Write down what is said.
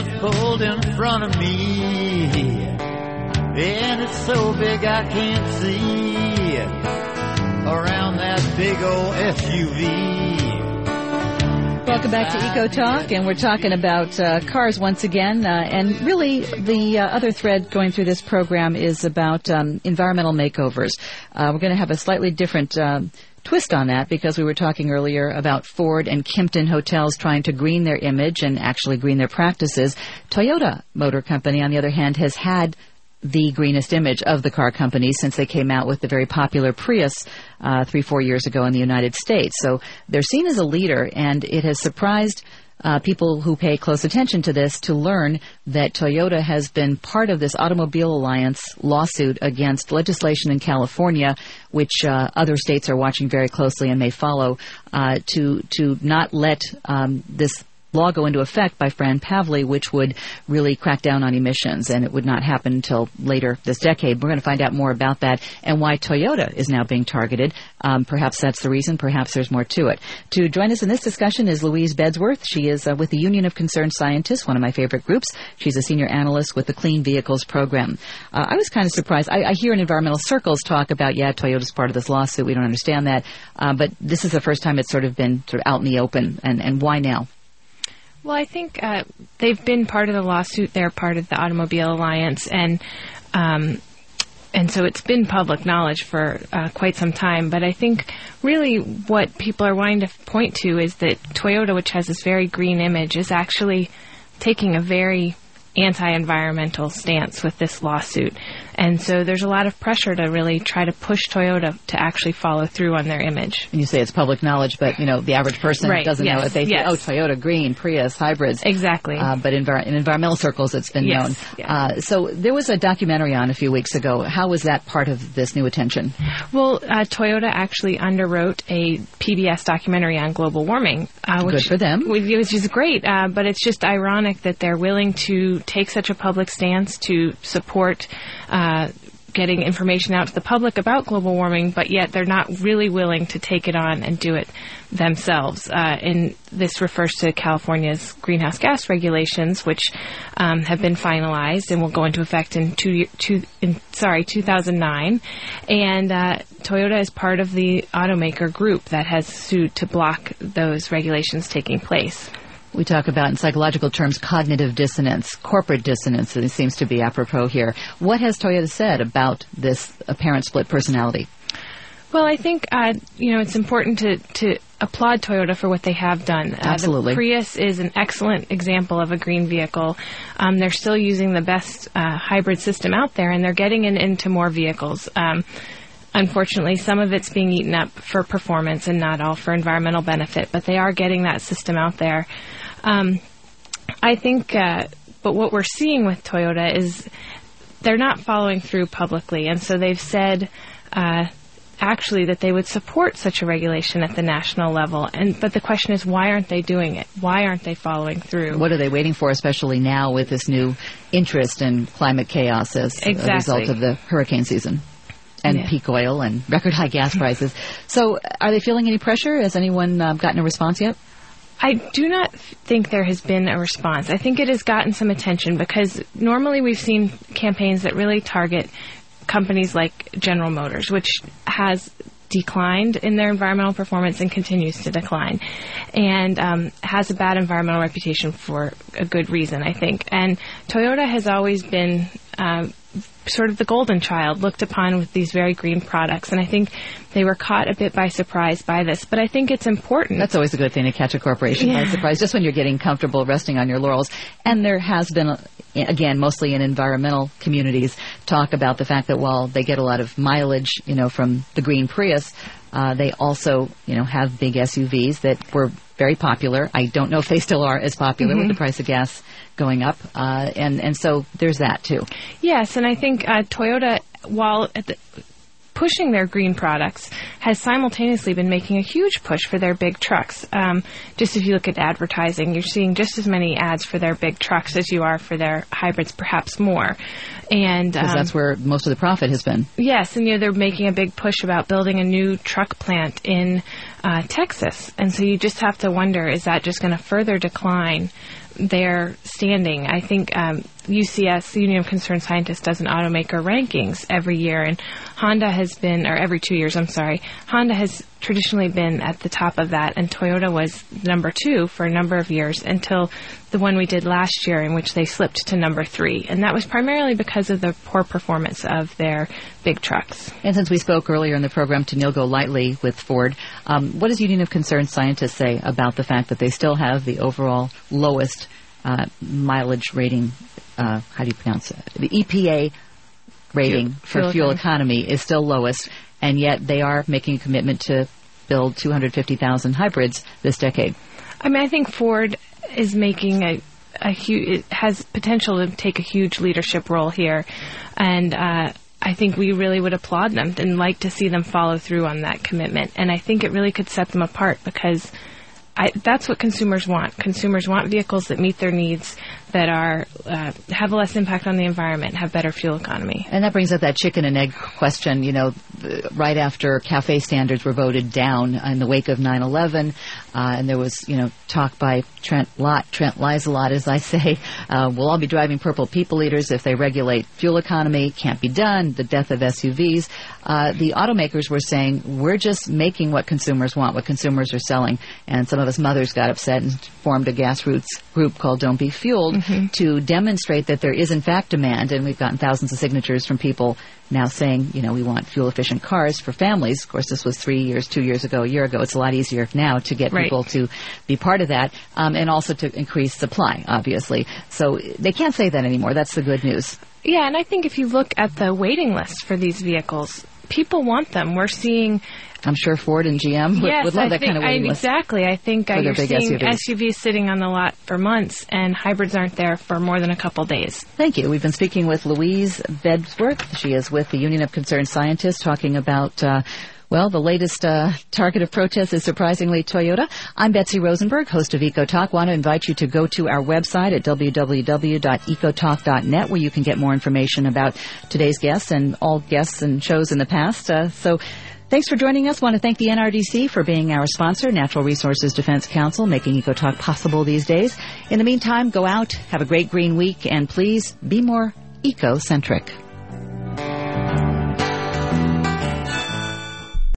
just pulled in front of me, and it's so big I can't see around that big old SUV. Welcome back to Eco Talk, and we're talking about cars once again. And really, the other thread going through this program is about environmental makeovers. We're going to have a slightly different twist on that because we were talking earlier about Ford and Kimpton hotels trying to green their image and actually green their practices. Toyota Motor Company, on the other hand, has had the greenest image of the car company since they came out with the very popular Prius 3-4 years ago in the United States. So they're seen as a leader, and it has surprised people who pay close attention to this to learn that Toyota has been part of this Automobile Alliance lawsuit against legislation in California, which other states are watching very closely and may follow, to not let this law go into effect by Fran Pavley, which would really crack down on emissions, and it would not happen until later this decade. We're going to find out more about that and why Toyota is now being targeted. Perhaps that's the reason. Perhaps there's more to it. To join us in this discussion is Louise Bedsworth. She is with the Union of Concerned Scientists, one of my favorite groups. She's a senior analyst with the Clean Vehicles Program. I was kind of surprised. I hear in environmental circles talk about, Toyota's part of this lawsuit. We don't understand that. But this is the first time it's sort of been out in the open. And why now? Well, I think they've been part of the lawsuit. They're part of the Automobile Alliance, and so it's been public knowledge for quite some time. But I think really what people are wanting to point to is that Toyota, which has this very green image, is actually taking a very anti-environmental stance with this lawsuit. And so there's a lot of pressure to really try to push Toyota to actually follow through on their image. And you say it's public knowledge, but, the average person doesn't know it. They think, Toyota, green, Prius, hybrids. Exactly. But in environmental circles, it's been known. Yes. So there was a documentary on a few weeks ago. How was that part of this new attention? Well, Toyota actually underwrote a PBS documentary on global warming. Good for them. Which is great, but it's just ironic that they're willing to take such a public stance to support getting information out to the public about global warming, but yet they're not really willing to take it on and do it themselves. And this refers to California's greenhouse gas regulations, which have been finalized and will go into effect in 2009. And Toyota is part of the automaker group that has sued to block those regulations taking place. We talk about, in psychological terms, cognitive dissonance, corporate dissonance. It seems to be apropos here. What has Toyota said about this apparent split personality? Well, I think, it's important to applaud Toyota for what they have done. Absolutely. The Prius is an excellent example of a green vehicle. They're still using the best hybrid system out there, and they're getting it into more vehicles. Unfortunately, some of it's being eaten up for performance and not all for environmental benefit, but they are getting that system out there. I think, but what we're seeing with Toyota is they're not following through publicly, and so they've said actually that they would support such a regulation at the national level. But the question is, why aren't they doing it? Why aren't they following through? What are they waiting for, especially now with this new interest in climate chaos as a result of the hurricane season? And peak oil and record high gas prices. So are they feeling any pressure? Has anyone gotten a response yet? I do not think there has been a response. I think it has gotten some attention because normally we've seen campaigns that really target companies like General Motors, which has declined in their environmental performance and continues to decline, and has a bad environmental reputation for a good reason, I think. And Toyota has always been sort of the golden child looked upon with these very green products, and I think they were caught a bit by surprise by this. But I think it's important. That's always a good thing, to catch a corporation by surprise, just when you're getting comfortable resting on your laurels. And there has been, again, mostly in environmental communities, talk about the fact that while they get a lot of mileage, from the green Prius, they also, have big SUVs that were very popular. I don't know if they still are as popular with the price of gas going up. And so there's that, too. Yes, and I think Toyota, while pushing their green products, has simultaneously been making a huge push for their big trucks. Just if you look at advertising, you're seeing just as many ads for their big trucks as you are for their hybrids, perhaps more. And because that's where most of the profit has been. Yes, and they're making a big push about building a new truck plant in Texas. And so you just have to wonder, is that just going to further decline their standing. I think UCS, the Union of Concerned Scientists, does an automaker rankings every year, and Honda has been, or every 2 years, I'm sorry, Honda has traditionally been at the top of that, and Toyota was number 2 for a number of years until the one we did last year, in which they slipped to number 3. And that was primarily because of the poor performance of their big trucks. And since we spoke earlier in the program to Neil Golightly with Ford, what does Union of Concerned Scientists say about the fact that they still have the overall lowest mileage rating, how do you pronounce it? The EPA rating for fuel economy is still lowest, and yet they are making a commitment to build 250,000 hybrids this decade. I mean, I think Ford is making a huge, it has potential to take a huge leadership role here, and I think we really would applaud them and like to see them follow through on that commitment. And I think it really could set them apart, because that's what consumers want. Consumers want vehicles that meet their needs, that are have less impact on the environment, have better fuel economy. And that brings up that chicken and egg question. You know, right after CAFE standards were voted down in the wake of 9/11, and there was, talk by Trent lies a lot, as I say. We'll all be driving purple people eaters if they regulate fuel economy. Can't be done. The death of SUVs. The automakers were saying, we're just making what consumers want, what consumers are selling. And some of us mothers got upset and formed a grassroots group called Don't Be Fueled to demonstrate that there is, in fact, demand. And we've gotten thousands of signatures from people now saying, we want fuel-efficient cars for families. Of course, this was 3 years, 2 years ago, a year ago. It's a lot easier now to get people to be part of that, and also to increase supply, obviously. So they can't say that anymore. That's the good news. Yeah, and I think if you look at the waiting list for these vehicles, people want them. We're seeing... I'm sure Ford and GM would love that kind of waiting list. Exactly. I think you're seeing SUVs sitting on the lot for months, and hybrids aren't there for more than a couple days. Thank you. We've been speaking with Louise Bedsworth. She is with the Union of Concerned Scientists, talking about... the latest target of protest is surprisingly Toyota. I'm Betsy Rosenberg, host of EcoTalk. Want to invite you to go to our website at www.ecotalk.net, where you can get more information about today's guests and all guests and shows in the past. Thanks for joining us. Want to thank the NRDC for being our sponsor, Natural Resources Defense Council, making EcoTalk possible these days. In the meantime, go out, have a great green week, and please be more eco-centric.